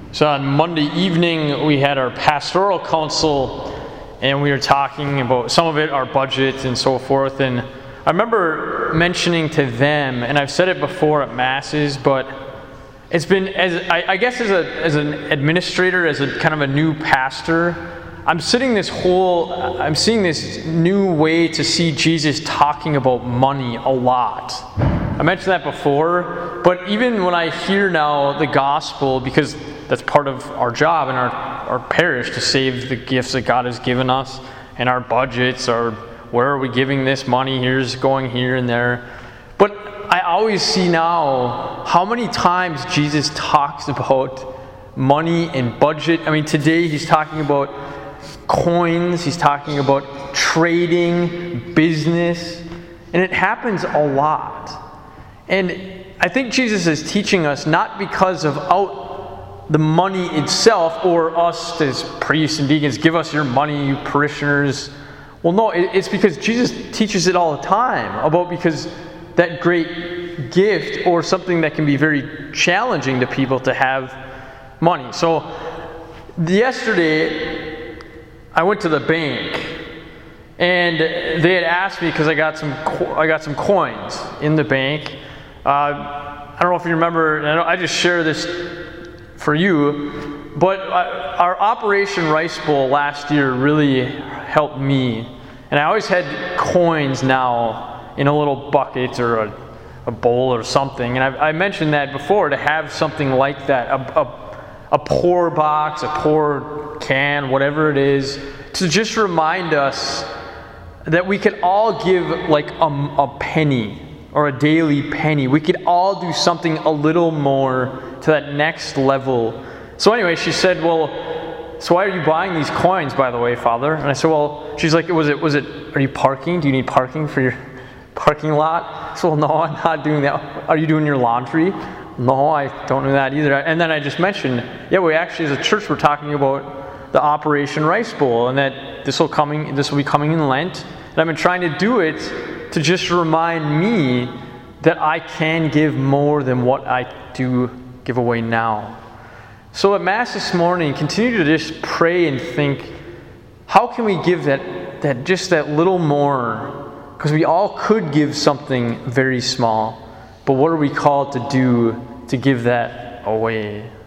So on Monday evening, we had our pastoral council, and we were talking about some of it, our budget and so forth. And I remember mentioning to them, and I've said it before at masses, but it's been, as an administrator, as a kind of a new pastor, I'm seeing this new way to see Jesus talking about money a lot. I mentioned that before, but even when I hear now the gospel, because that's part of our job in our parish, to save the gifts that God has given us, and our budgets are, where are we giving this money? Here's going here and there. But I always see now how many times Jesus talks about money and budget. I mean, today he's talking about coins, he's talking about trading, business, and it happens a lot. And I think Jesus is teaching us not because of the money itself, or us as priests and deacons, give us your money, you parishioners. Well, no, it's because Jesus teaches it all the time because that great gift, or something that can be very challenging to people to have money. So yesterday, I went to the bank, and they had asked me because I got some coins in the bank. I don't know if you remember. I just share this for you, but our Operation Rice Bowl last year really helped me, and I always had coins now in a little bucket or a bowl or something. And I mentioned that before, to have something like that, a pour box, a pour can, whatever it is, to just remind us that we could all give like a penny or a daily penny. We could all do something a little more to that next level. So anyway, she said, well, so why are you buying these coins, by the way, Father? And I said, well, she's like, are you parking? Do you need parking for your parking lot? I said, well, no, I'm not doing that. Are you doing your laundry? No, I don't do that either. And then I just mentioned, we actually as a church, we're talking about the Operation Rice Bowl, and that this will be coming in Lent. And I've been trying to do it to just remind me that I can give more than what I do give away now. So at Mass this morning, continue to just pray and think, how can we give that just that little more? Because we all could give something very small, but what are we called to do to give that away?